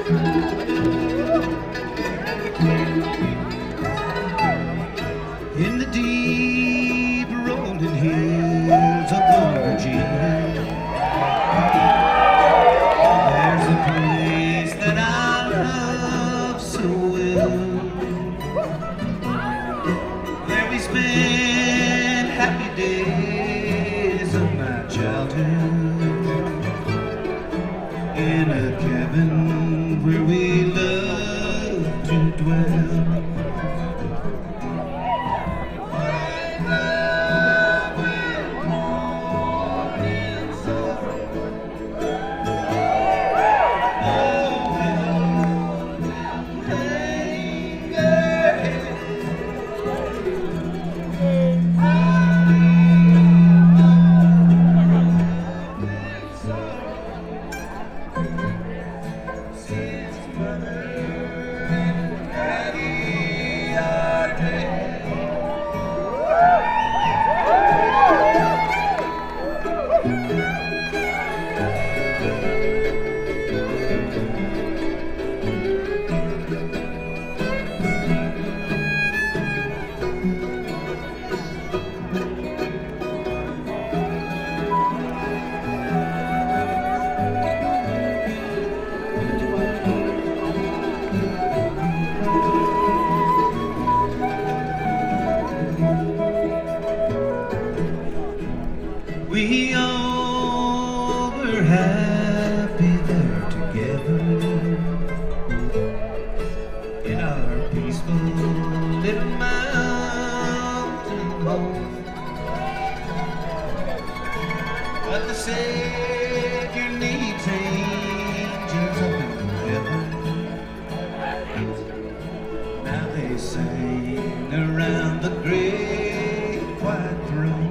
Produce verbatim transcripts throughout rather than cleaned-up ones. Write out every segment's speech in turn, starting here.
In the deep rolling hills of Virginia, there's a place that I love so well. There we spent happy days of my childhood in a cabin where we loved to dwell. We all were happy there together in our peaceful little mountain home. But the Savior needs angels up in heaven. Now they sing around the great white throne.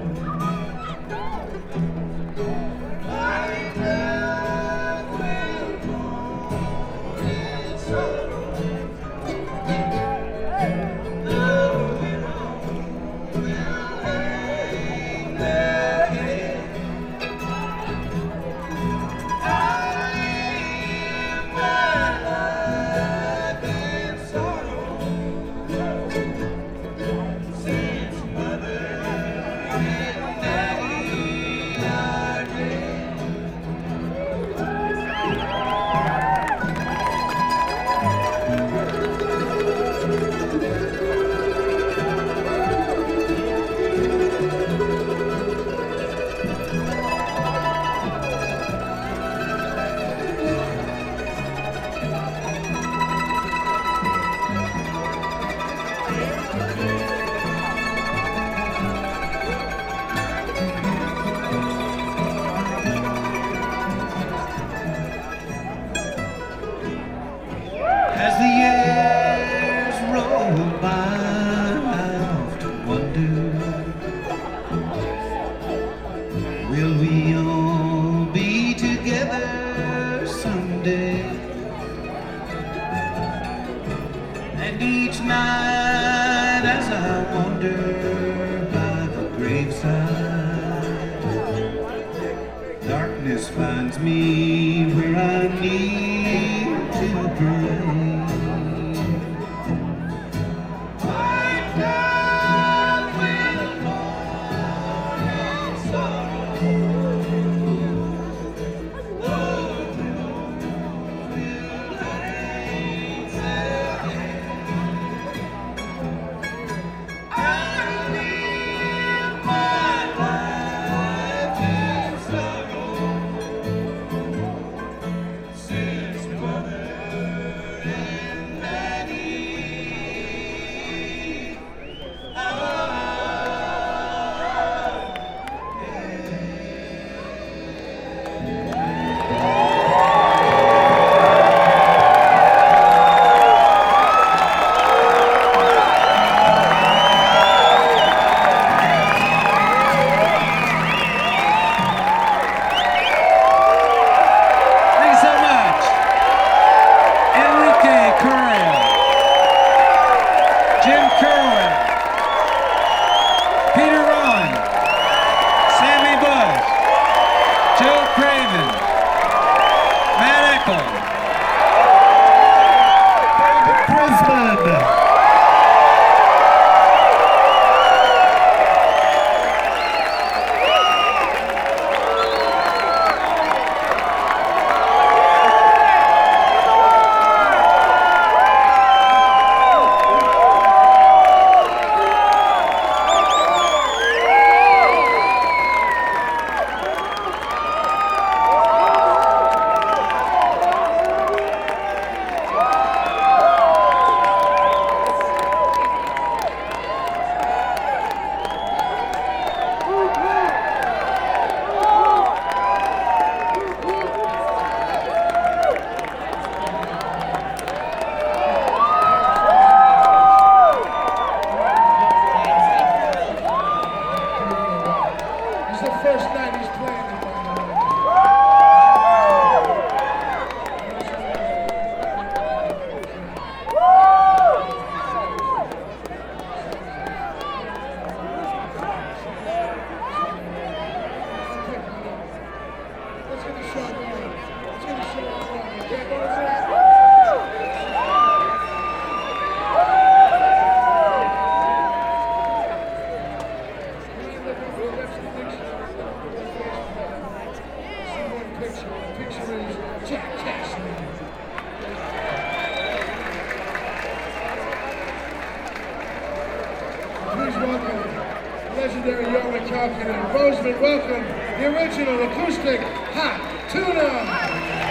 As the years roll by, I often wonder, will we all be together someday? And each night as I wander by the graveside, darkness finds me where I need to pray. Joe Craven, Matt Eccles, Picture is Jack Jackson. Please welcome legendary York Calkin and Bozeman. Welcome the original acoustic Hot Tuna.